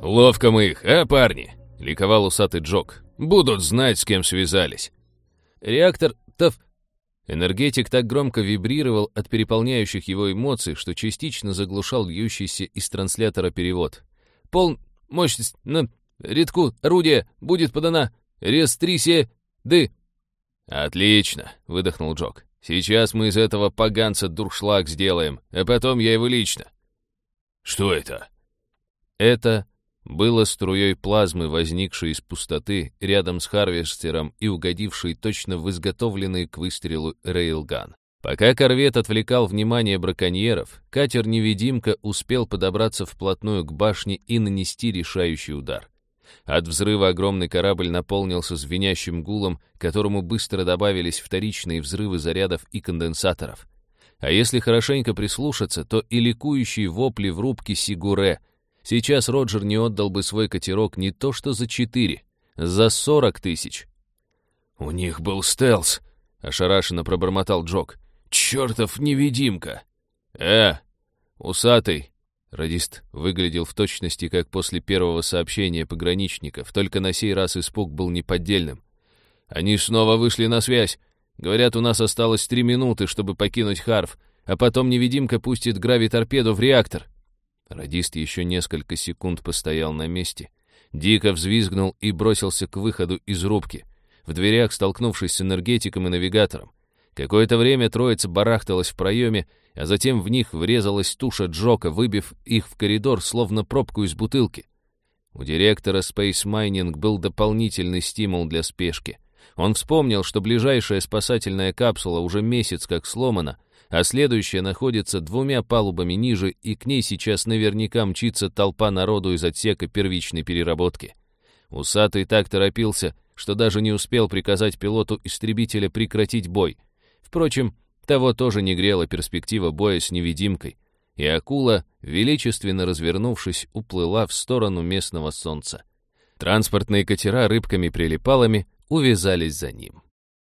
«Ловко мы их, а, парни?» — ликовал усатый Джок. «Будут знать, с кем связались». «Реактор ТАФ...» Энергетик так громко вибрировал от переполняющих его эмоций, что частично заглушал льющийся из транслятора перевод. «Мощность на редку орудия будет подана рестрисе-ды». «Отлично», — выдохнул Джок. «Сейчас мы из этого поганца дуршлаг сделаем, а потом я его лично». «Что это?» Это было струей плазмы, возникшей из пустоты рядом с Харвестером и угодившей точно в изготовленный к выстрелу рейлган. Пока корвет отвлекал внимание браконьеров, катер-невидимка успел подобраться вплотную к башне и нанести решающий удар. От взрыва огромный корабль наполнился звенящим гулом, к которому быстро добавились вторичные взрывы зарядов и конденсаторов. А если хорошенько прислушаться, то и ликующие вопли в рубке Сигуре. Сейчас Роджер не отдал бы свой катерок не то что за 4, за 40 тысяч. «У них был стелс», — ошарашенно пробормотал Джок. «Чертов невидимка!» Усатый!» Радист выглядел в точности, как после первого сообщения пограничников, только на сей раз испуг был неподдельным. «Они снова вышли на связь. Говорят, у нас осталось 3 минуты, чтобы покинуть Харв, а потом невидимка пустит гравиторпеду в реактор». Радист еще несколько секунд постоял на месте, дико взвизгнул и бросился к выходу из рубки, в дверях столкнувшись с энергетиком и навигатором. Какое-то время троица барахталась в проеме, а затем в них врезалась туша Джока, выбив их в коридор, словно пробку из бутылки. У директора Space Mining был дополнительный стимул для спешки. Он вспомнил, что ближайшая спасательная капсула уже месяц как сломана, а следующая находится 2 палубами ниже, и к ней сейчас наверняка мчится толпа народу из отсека первичной переработки. Усатый так торопился, что даже не успел приказать пилоту истребителя прекратить бой. Впрочем, того тоже не грела перспектива боя с невидимкой, и акула, величественно развернувшись, уплыла в сторону местного солнца. Транспортные катера рыбками-прилипалами увязались за ним.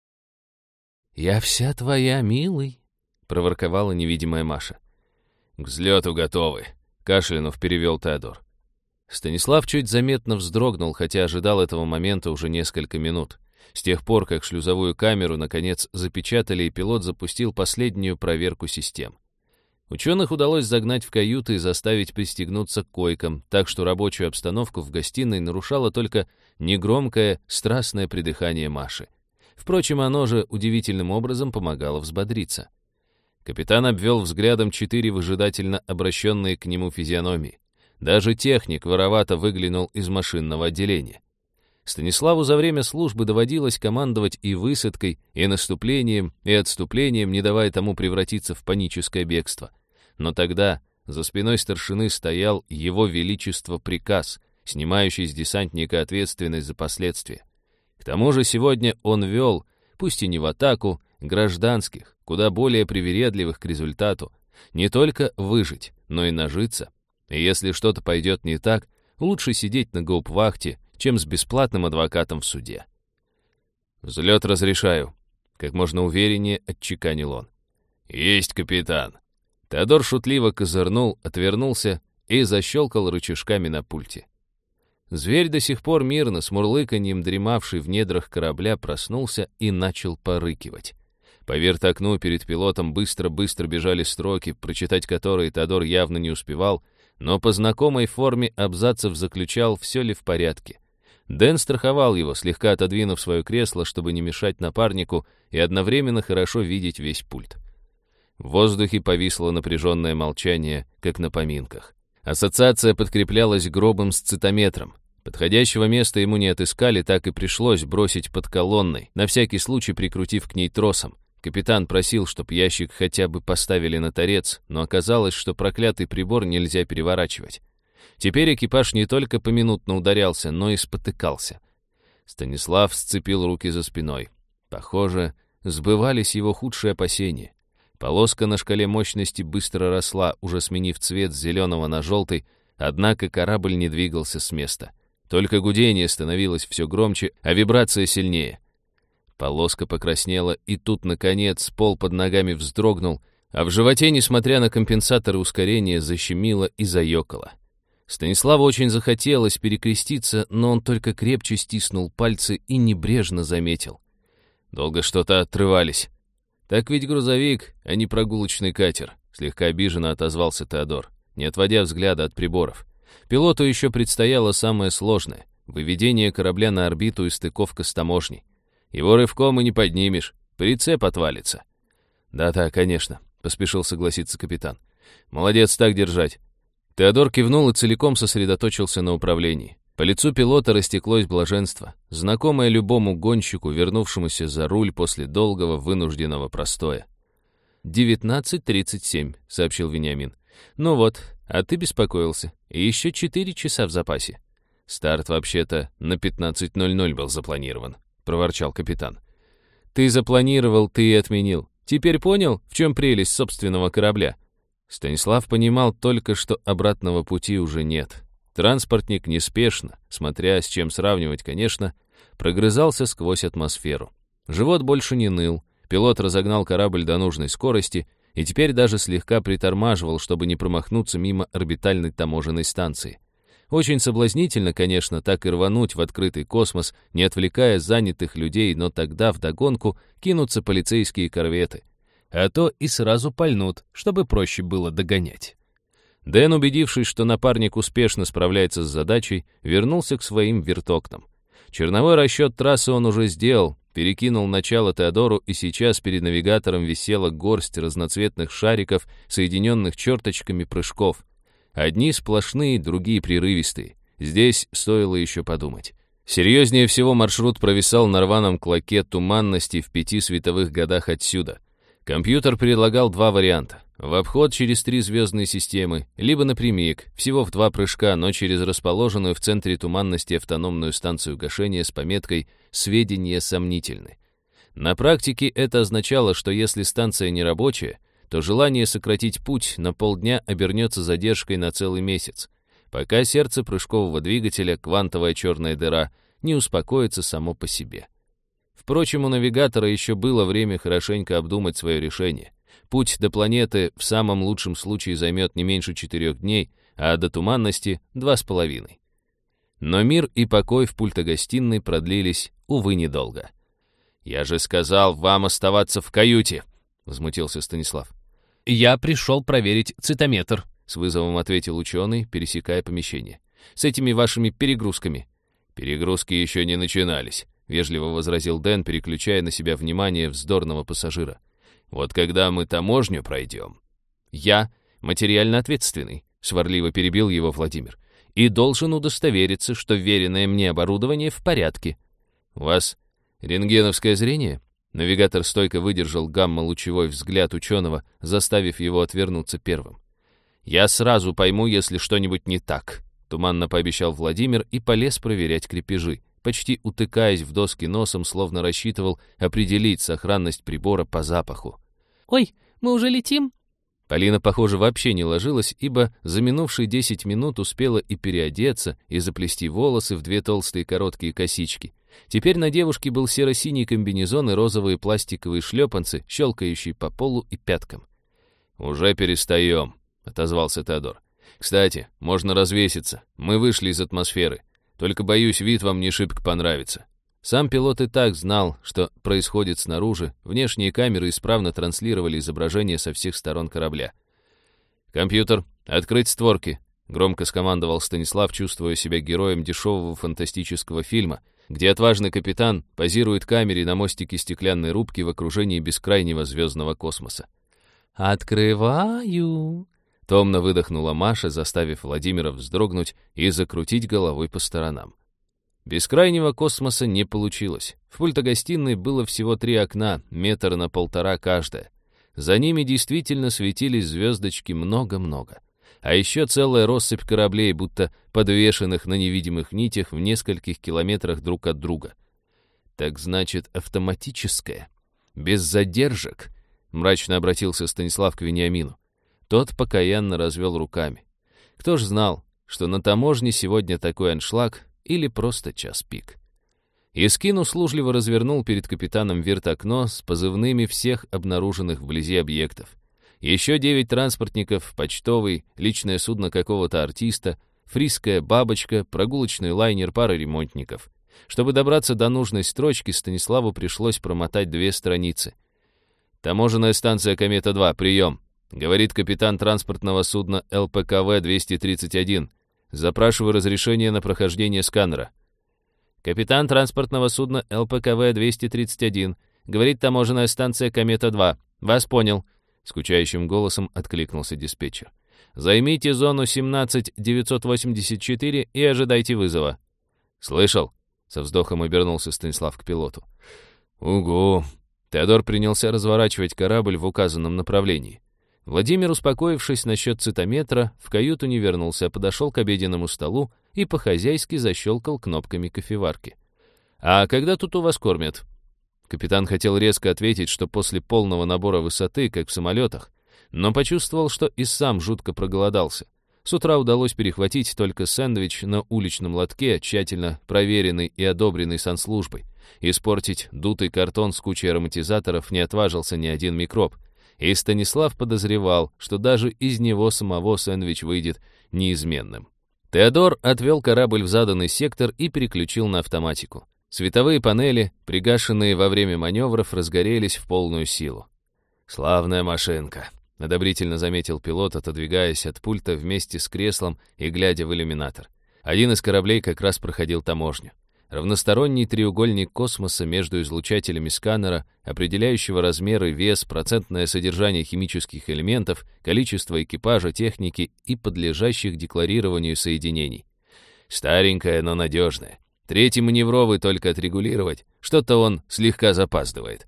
«Я вся твоя, милый», — проворковала невидимая Маша. «К взлету готовы», — кашлянув перевел Теодор. Станислав чуть заметно вздрогнул, хотя ожидал этого момента уже несколько минут. С тех пор, как шлюзовую камеру, наконец, запечатали, и пилот запустил последнюю проверку систем. Ученых удалось загнать в каюты и заставить пристегнуться к койкам, так что рабочую обстановку в гостиной нарушало только негромкое, страстное придыхание Маши. Впрочем, оно же удивительным образом помогало взбодриться. Капитан обвел взглядом 4 выжидательно обращенные к нему физиономии. Даже техник воровато выглянул из машинного отделения. Станиславу за время службы доводилось командовать и высадкой, и наступлением, и отступлением, не давая тому превратиться в паническое бегство. Но тогда за спиной старшины стоял его величество приказ, снимающий с десантника ответственность за последствия. К тому же сегодня он вел, пусть и не в атаку, гражданских, куда более привередливых к результату, не только выжить, но и нажиться. И если что-то пойдет не так, лучше сидеть на гауптвахте, чем с бесплатным адвокатом в суде. «Взлет разрешаю», — как можно увереннее отчеканил он. «Есть, капитан». Теодор шутливо козырнул, отвернулся и защелкал рычажками на пульте. Зверь, до сих пор мирно, с мурлыканьем дремавший в недрах корабля, проснулся и начал порыкивать. По вертокну перед пилотом быстро-быстро бежали строки, прочитать которые Теодор явно не успевал, но по знакомой форме абзацев заключал, все ли в порядке. Дэн страховал его, слегка отодвинув свое кресло, чтобы не мешать напарнику и одновременно хорошо видеть весь пульт. В воздухе повисло напряженное молчание, как на поминках. Ассоциация подкреплялась гробом с цитометром. Подходящего места ему не отыскали, так и пришлось бросить под колонной, на всякий случай прикрутив к ней тросом. Капитан просил, чтоб ящик хотя бы поставили на торец, но оказалось, что проклятый прибор нельзя переворачивать. Теперь экипаж не только поминутно ударялся, но и спотыкался. Станислав сцепил руки за спиной. Похоже, сбывались его худшие опасения. Полоска на шкале мощности быстро росла, уже сменив цвет с зеленого на желтый, однако корабль не двигался с места. Только гудение становилось все громче, а вибрация сильнее. Полоска покраснела, и тут, наконец, пол под ногами вздрогнул, а в животе, несмотря на компенсаторы ускорения, защемило и заёкало. Станиславу очень захотелось перекреститься, но он только крепче стиснул пальцы и небрежно заметил. Долго что-то отрывались. Так ведь грузовик, а не прогулочный катер, слегка обиженно отозвался Теодор, не отводя взгляда от приборов. Пилоту еще предстояло самое сложное — выведение корабля на орбиту и стыковка с таможней. Его рывком и не поднимешь, прицеп отвалится. «Да-да, конечно», — поспешил согласиться капитан. «Молодец, так держать». Теодор кивнул и целиком сосредоточился на управлении. По лицу пилота растеклось блаженство, знакомое любому гонщику, вернувшемуся за руль после долгого вынужденного простоя. 19:37, — сообщил Вениамин. «Ну вот, а ты беспокоился. И еще 4 часа в запасе». «Старт вообще-то на 15:00 был запланирован», — проворчал капитан. «Ты запланировал, ты и отменил. Теперь понял, в чем прелесть собственного корабля?» Станислав понимал только, что обратного пути уже нет. Транспортник неспешно, смотря с чем сравнивать, конечно, прогрызался сквозь атмосферу. Живот больше не ныл, пилот разогнал корабль до нужной скорости и теперь даже слегка притормаживал, чтобы не промахнуться мимо орбитальной таможенной станции. Очень соблазнительно, конечно, так и рвануть в открытый космос, не отвлекая занятых людей, но тогда вдогонку кинутся полицейские корветы. А то и сразу пальнут, чтобы проще было догонять. Дэн, убедившись, что напарник успешно справляется с задачей, вернулся к своим вертокнам. Черновой расчет трассы он уже сделал, перекинул начало Теодору, и сейчас перед навигатором висела горсть разноцветных шариков, соединенных черточками прыжков. Одни сплошные, другие прерывистые. Здесь стоило еще подумать. Серьезнее всего маршрут провисал на рваном клоке туманности в 5 световых годах отсюда. Компьютер предлагал 2 варианта. В обход через 3 звездные системы, либо напрямик, всего в 2 прыжка, но через расположенную в центре туманности автономную станцию гашения с пометкой «Сведения сомнительны». На практике это означало, что если станция нерабочая, то желание сократить путь на полдня обернется задержкой на целый месяц, пока сердце прыжкового двигателя, квантовая черная дыра, не успокоится само по себе. Впрочем, у навигатора еще было время хорошенько обдумать свое решение. Путь до планеты в самом лучшем случае займет не меньше 4 дней, а до туманности — 2,5. Но мир и покой в пультогостиной продлились, увы, недолго. «Я же сказал вам оставаться в каюте!» — возмутился Станислав. «Я пришел проверить цитометр», — с вызовом ответил ученый, пересекая помещение. «С этими вашими перегрузками». «Перегрузки еще не начинались», — вежливо возразил Дэн, переключая на себя внимание вздорного пассажира. «Вот когда мы таможню пройдем...» «Я материально ответственный», — сварливо перебил его Владимир, «и должен удостовериться, что веренное мне оборудование в порядке». «У вас рентгеновское зрение?» Навигатор стойко выдержал гамма-лучевой взгляд ученого, заставив его отвернуться первым. «Я сразу пойму, если что-нибудь не так», — туманно пообещал Владимир и полез проверять крепежи, почти утыкаясь в доски носом, словно рассчитывал определить сохранность прибора по запаху. «Ой, мы уже летим?» Полина, похоже, вообще не ложилась, ибо за минувшие 10 минут успела и переодеться, и заплести волосы в 2 толстые короткие косички. Теперь на девушке был серо-синий комбинезон и розовые пластиковые шлепанцы, щелкающие по полу и пяткам. «Уже перестаем», — отозвался Теодор. «Кстати, можно развеситься. Мы вышли из атмосферы. Только, боюсь, вид вам не шибко понравится». Сам пилот и так знал, что происходит снаружи. Внешние камеры исправно транслировали изображение со всех сторон корабля. «Компьютер, открыть створки», — громко скомандовал Станислав, чувствуя себя героем дешевого фантастического фильма, где отважный капитан позирует камере на мостике стеклянной рубки в окружении бескрайнего звездного космоса. «Открываю!» — томно выдохнула Маша, заставив Владимира вздрогнуть и закрутить головой по сторонам. Бескрайнего космоса не получилось. В пультогостиной было всего 3 окна, 1,5 метра каждое. За ними действительно светились звездочки много-много. А еще целая россыпь кораблей, будто подвешенных на невидимых нитях в нескольких километрах друг от друга. «Так значит, автоматическое? Без задержек?» — мрачно обратился Станислав к Вениамину. Тот покаянно развел руками. Кто ж знал, что на таможне сегодня такой аншлаг или просто час пик. Искин услужливо развернул перед капитаном вертокно с позывными всех обнаруженных вблизи объектов. Еще 9 транспортников, почтовый, личное судно какого-то артиста, фрисская бабочка, прогулочный лайнер, пара ремонтников. Чтобы добраться до нужной строчки, Станиславу пришлось промотать 2 страницы. «Таможенная станция «Комета-2», прием», — говорит капитан транспортного судна ЛПКВ-231. «Запрашиваю разрешение на прохождение сканера». «Капитан транспортного судна ЛПКВ-231, говорит таможенная станция «Комета-2». Вас понял», — скучающим голосом откликнулся диспетчер. «Займите зону 17984 и ожидайте вызова». «Слышал?» — со вздохом обернулся Станислав к пилоту. «Угу». Теодор принялся разворачивать корабль в указанном направлении. Владимир, успокоившись насчет цитометра, в каюту не вернулся, а подошел к обеденному столу и по-хозяйски защелкал кнопками кофеварки. «А когда тут у вас кормят?» Капитан хотел резко ответить, что после полного набора высоты, как в самолетах, но почувствовал, что и сам жутко проголодался. С утра удалось перехватить только сэндвич на уличном лотке, тщательно проверенный и одобренный санслужбой. Испортить дутый картон с кучей ароматизаторов не отважился ни один микроб. И Станислав подозревал, что даже из него самого сэндвич выйдет неизменным. Теодор отвел корабль в заданный сектор и переключил на автоматику. Световые панели, пригашенные во время маневров, разгорелись в полную силу. «Славная машинка», — одобрительно заметил пилот, отодвигаясь от пульта вместе с креслом и глядя в иллюминатор. Один из кораблей как раз проходил таможню. Равносторонний треугольник космоса между излучателями сканера, определяющего размеры, вес, процентное содержание химических элементов, количество экипажа, техники и подлежащих декларированию соединений. Старенькая, но надежная. 3-й маневровый только отрегулировать, что-то он слегка запаздывает.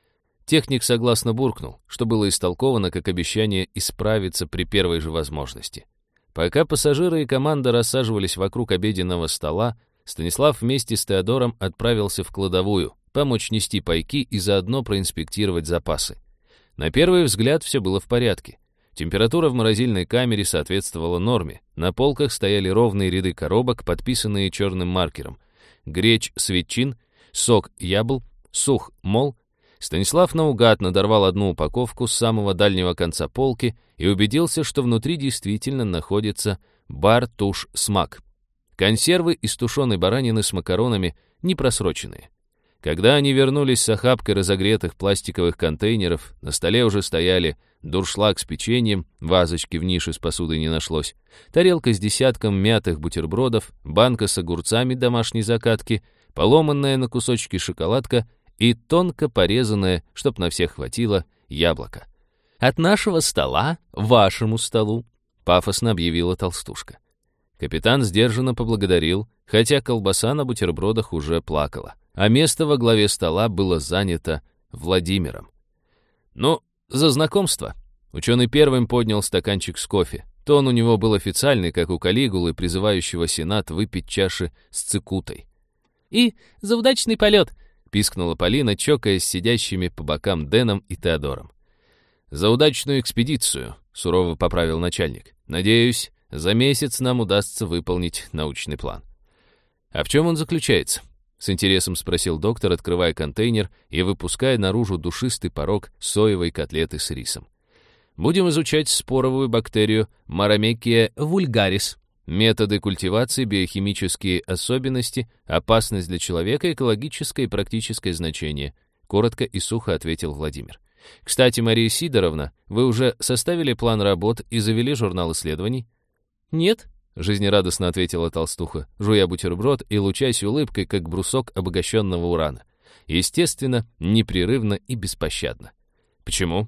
Техник согласно буркнул, что было истолковано как обещание исправиться при первой же возможности. Пока пассажиры и команда рассаживались вокруг обеденного стола, Станислав вместе с Теодором отправился в кладовую, помочь нести пайки и заодно проинспектировать запасы. На первый взгляд все было в порядке. Температура в морозильной камере соответствовала норме. На полках стояли ровные ряды коробок, подписанные черным маркером. Гречь с ветчин, сок ябл, сух мол. Станислав наугад надорвал одну упаковку с самого дальнего конца полки и убедился, что внутри действительно находится бар-туш-смак. Консервы из тушеной баранины с макаронами не просроченные. Когда они вернулись с охапкой разогретых пластиковых контейнеров, на столе уже стояли дуршлаг с печеньем, вазочки в нише с посудой не нашлось, тарелка с десятком мятых бутербродов, банка с огурцами домашней закатки, поломанная на кусочки шоколадка и тонко порезанное, чтоб на всех хватило, яблоко. «От нашего стола вашему столу», — пафосно объявила толстушка. Капитан сдержанно поблагодарил, хотя колбаса на бутербродах уже плакала, а место во главе стола было занято Владимиром. «Ну, за знакомство». Ученый первым поднял стаканчик с кофе. Тон у него был официальный, как у Калигулы, призывающего Сенат выпить чаши с цикутой. «И за удачный полет», — пискнула Полина, чокаясь с сидящими по бокам Дэном и Теодором. «За удачную экспедицию», — сурово поправил начальник. «Надеюсь, за месяц нам удастся выполнить научный план». «А в чем он заключается?» — с интересом спросил доктор, открывая контейнер и выпуская наружу душистый порог соевой котлеты с рисом. «Будем изучать споровую бактерию Maramechia vulgaris. Методы культивации, биохимические особенности, опасность для человека, экологическое и практическое значение», — коротко и сухо ответил Владимир. «Кстати, Мария Сидоровна, вы уже составили план работ и завели журнал исследований?» «Нет», — жизнерадостно ответила толстуха, жуя бутерброд и лучась улыбкой, как брусок обогащенного урана. Естественно, непрерывно и беспощадно. «Почему?»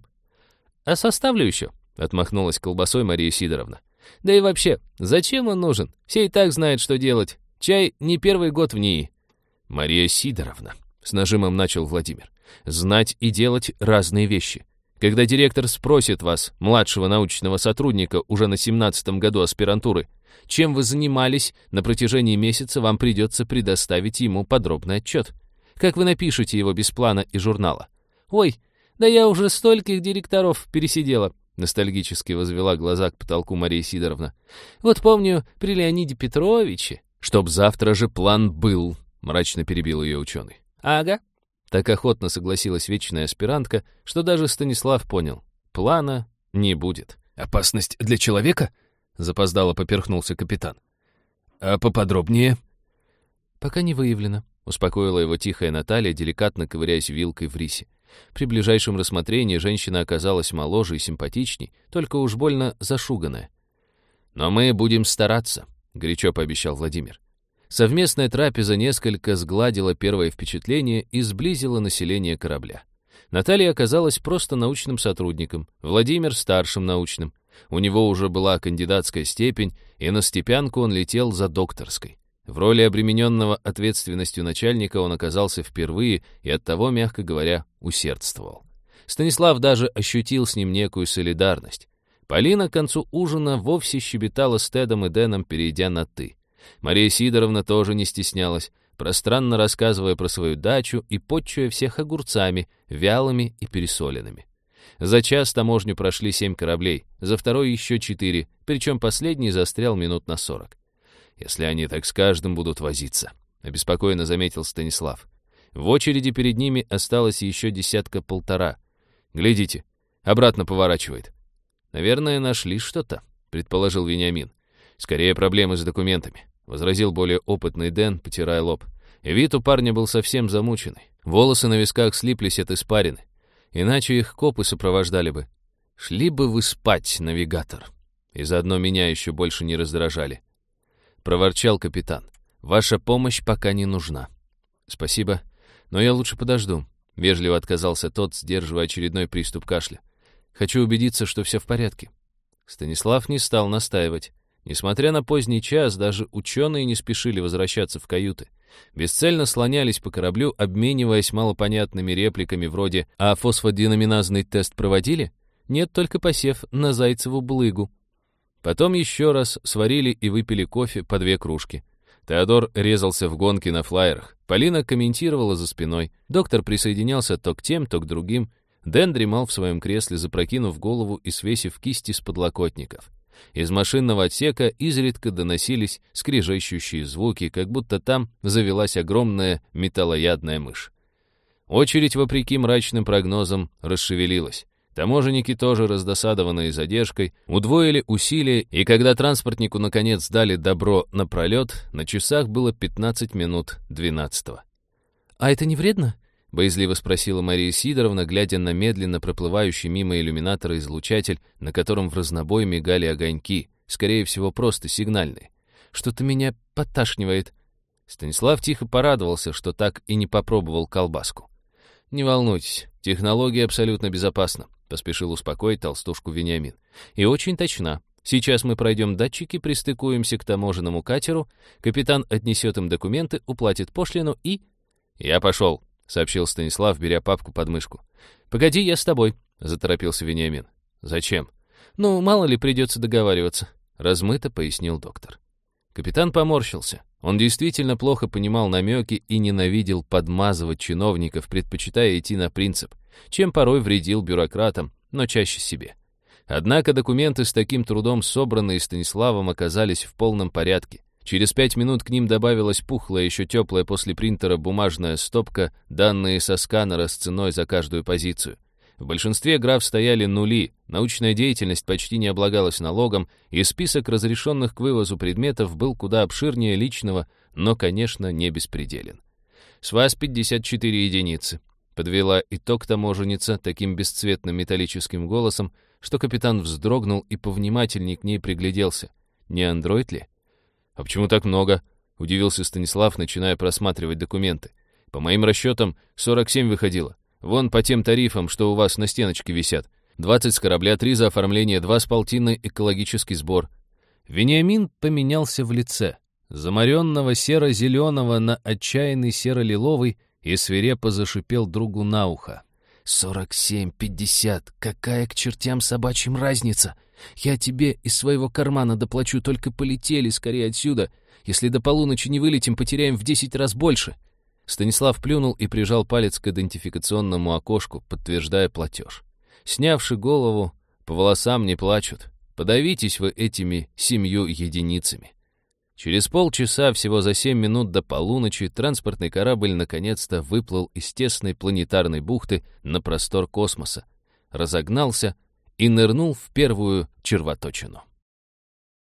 «А составлю еще», — отмахнулась колбасой Мария Сидоровна. «Да и вообще, зачем он нужен? Все и так знают, что делать. Чай не первый год в НИИ». «Мария Сидоровна», — с нажимом начал Владимир, — «знать и делать разные вещи. Когда директор спросит вас, младшего научного сотрудника, уже на 17-м году аспирантуры, чем вы занимались на протяжении месяца, вам придется предоставить ему подробный отчет. Как вы напишете его без плана и журнала?» «Ой, да я уже стольких директоров пересидела», — ностальгически возвела глаза к потолку Мария Сидоровна. «Вот помню при Леониде Петровиче». «Чтоб завтра же план был», — мрачно перебил ее ученый. «Ага». Так охотно согласилась вечная аспирантка, что даже Станислав понял. Плана не будет. «Опасность для человека?» — запоздало поперхнулся капитан. «А поподробнее?» «Пока не выявлено», — успокоила его тихая Наталья, деликатно ковыряясь вилкой в рисе. При ближайшем рассмотрении женщина оказалась моложе и симпатичней, только уж больно зашуганная. «Но мы будем стараться», — горячо пообещал Владимир. Совместная трапеза несколько сгладила первое впечатление и сблизила население корабля. Наталья оказалась просто научным сотрудником, Владимир — старшим научным. У него уже была кандидатская степень, и на степянку он летел за докторской. В роли обремененного ответственностью начальника он оказался впервые и оттого, мягко говоря, усердствовал. Станислав даже ощутил с ним некую солидарность. Полина к концу ужина вовсе щебетала с Тедом и Дэном, перейдя на «ты». Мария Сидоровна тоже не стеснялась, пространно рассказывая про свою дачу и подчуя всех огурцами, вялыми и пересоленными. За час таможню прошли 7 кораблей, за второй еще 4, причем последний застрял минут на 40. «Если они так с каждым будут возиться», — обеспокоенно заметил Станислав. В очереди перед ними осталось еще 10-1.5. «Глядите, обратно поворачивает». «Наверное, нашли что-то», — предположил Вениамин. «Скорее проблемы с документами», — возразил более опытный Дэн, потирая лоб. Вид у парня был совсем замученный. Волосы на висках слиплись от испарины. Иначе их копы сопровождали бы. Шли бы вы спать, навигатор. И заодно меня еще больше не раздражали. Проворчал капитан. Ваша помощь пока не нужна. Спасибо, но я лучше подожду. Вежливо отказался тот, сдерживая очередной приступ кашля. Хочу убедиться, что все в порядке. Станислав не стал настаивать. Несмотря на поздний час, даже ученые не спешили возвращаться в каюты. Бесцельно слонялись по кораблю, обмениваясь малопонятными репликами вроде «А фосфодинаминазный тест проводили?» «Нет, только посев на Зайцеву блыгу». Потом еще раз сварили и выпили кофе по 2 кружки. Теодор резался в гонке на флайерах. Полина комментировала за спиной. Доктор присоединялся то к тем, то к другим. Дэн дремал в своем кресле, запрокинув голову и свесив кисти с подлокотников. Из машинного отсека изредка доносились скрежещущие звуки, как будто там завелась огромная металлоядная мышь. Очередь, вопреки мрачным прогнозам, расшевелилась. Таможенники, тоже раздосадованные задержкой, удвоили усилия, и когда транспортнику наконец дали добро на пролет, на часах было 15 минут 12-го. «А это не вредно?» — боязливо спросила Мария Сидоровна, глядя на медленно проплывающий мимо иллюминатора излучатель, на котором в разнобой мигали огоньки, скорее всего, просто сигнальные. «Что-то меня подташнивает». Станислав тихо порадовался, что так и не попробовал колбаску. «Не волнуйтесь, технология абсолютно безопасна», — поспешил успокоить толстушку Вениамин. «И очень точна. Сейчас мы пройдем датчики, пристыкуемся к таможенному катеру, капитан отнесет им документы, уплатит пошлину и...» «Я пошел», — сообщил Станислав, беря папку под мышку. «Погоди, я с тобой», — заторопился Вениамин. «Зачем?» «Ну, мало ли придется договариваться», — размыто пояснил доктор. Капитан поморщился. Он действительно плохо понимал намеки и ненавидел подмазывать чиновников, предпочитая идти на принцип, чем порой вредил бюрократам, но чаще себе. Однако документы с таким трудом собранные Станиславом оказались в полном порядке. Через 5 минут к ним добавилась пухлая, еще теплая после принтера бумажная стопка, данные со сканера с ценой за каждую позицию. В большинстве граф стояли нули, научная деятельность почти не облагалась налогом, и список разрешенных к вывозу предметов был куда обширнее личного, но, конечно, не беспределен. «С вас 54 единицы», — подвела итог таможенница таким бесцветным металлическим голосом, что капитан вздрогнул и повнимательней к ней пригляделся. Не андроид ли? «А почему так много?» — удивился Станислав, начиная просматривать документы. «По моим расчетам, 47 выходило. Вон по тем тарифам, что у вас на стеночке висят. 20 с корабля, 3 за оформление, 2 с полтинной экологический сбор». Вениамин поменялся в лице. Замаренного серо-зеленого на отчаянный серо-лиловый, и свирепо зашипел другу на ухо. 47-50, какая к чертям собачьим разница? Я тебе из своего кармана доплачу, только полетели скорее отсюда. Если до полуночи не вылетим, потеряем в 10 раз больше. Станислав плюнул и прижал палец к идентификационному окошку, подтверждая платеж. Снявши голову, по волосам не плачут. Подавитесь вы этими 7 единицами. Через полчаса, всего за 7 минут до полуночи, транспортный корабль наконец-то выплыл из тесной планетарной бухты на простор космоса, разогнался и нырнул в первую червоточину.